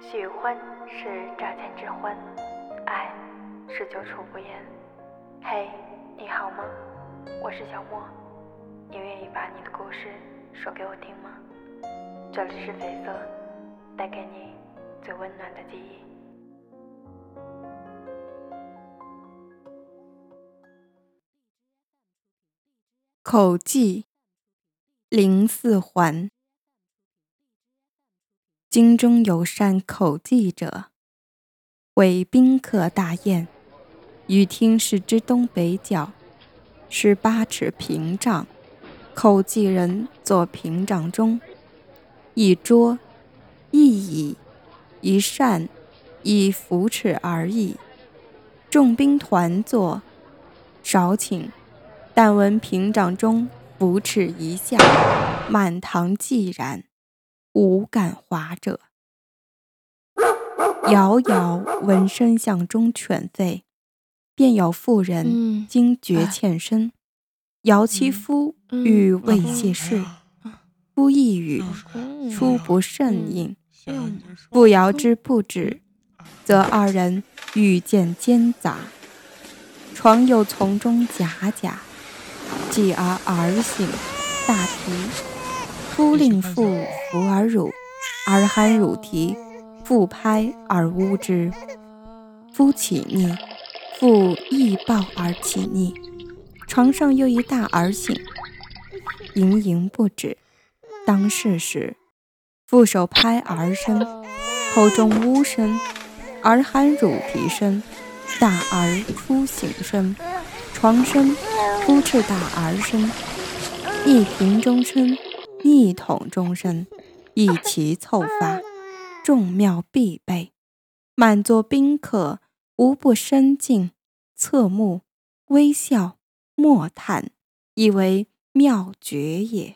许婚是乍见之欢，爱是久处不厌。嘿，你好吗？我是小莫，你愿意把你的故事说给我听吗？这里是绯色，带给你最温暖的记忆。 口技林四环。京中有善口技者，为宾客大宴，与厅室之东北角，18尺屏障，口技人坐屏障中，一桌一椅一扇一扶持而已。众宾团坐，少顷，但闻屏障中扶持一下，满堂寂然，无敢华者。遥遥闻声巷中犬吠，便有妇人惊觉欠身，摇其夫欲未谢事，夫一语，初不甚应，不摇之不止，则二人遇见奸杂，床又从中夹夹，继而儿醒，大啼，夫令妇扶而辱，儿酣乳啼，妇拍而呜之，夫起逆，妇亦抱而起逆，床上又一大儿醒，盈盈不止。当是时，妇手拍儿身，口中呜声，儿酣乳啼声，大儿初醒声，床声，夫斥大儿声，一瓶中声，一桶中声，一齐凑发，众妙必备，满座宾客无不深敬，侧目，微笑，默叹，以为妙绝也。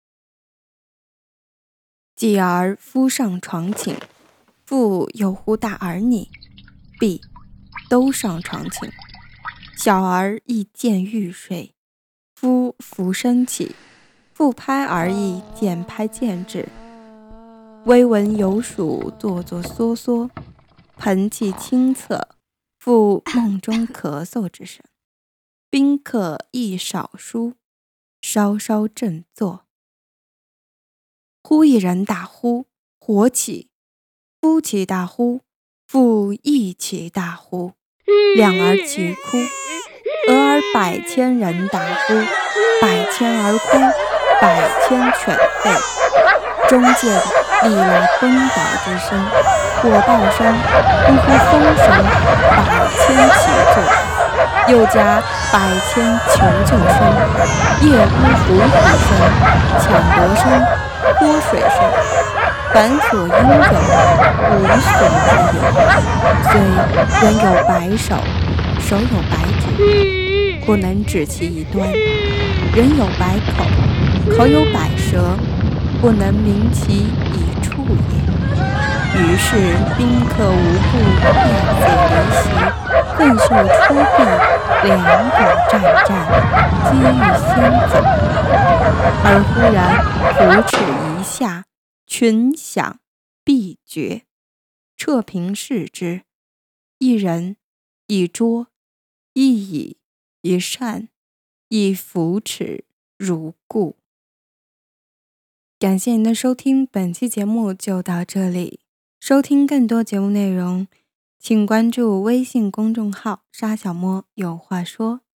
继而夫上床寝，妇又呼大儿拟，毕，都上床寝，小儿亦渐欲睡，夫扶身起，妇拍儿亦渐拍渐止，微闻有鼠作作嗦嗦，盆气清侧，妇梦中咳嗽之声，宾客亦少疏，稍稍振作。忽一人大呼，火起，夫起大呼，妇亦起大呼，两儿齐哭，俄而百千人大呼，百千儿哭，百千犬吠，中见历来崩倒之声，火爆声，呼呼风声，百千齐作，又加百千求救声，夜呜虎虎声，抢夺声，泼水声，凡所应有，无所不有。虽人有百手，手有百指，不能指其一端；人有百口，口有百舌，不能名其一处也。于是宾客无不便自离席，更受出避，两股战战，机遇先走。而忽然扶持一下，群响毕绝，撤屏视之，一人一桌一椅一扇一扶持如故。感谢您的收听，本期节目就到这里。收听更多节目内容，请关注微信公众号沙小莫有话说。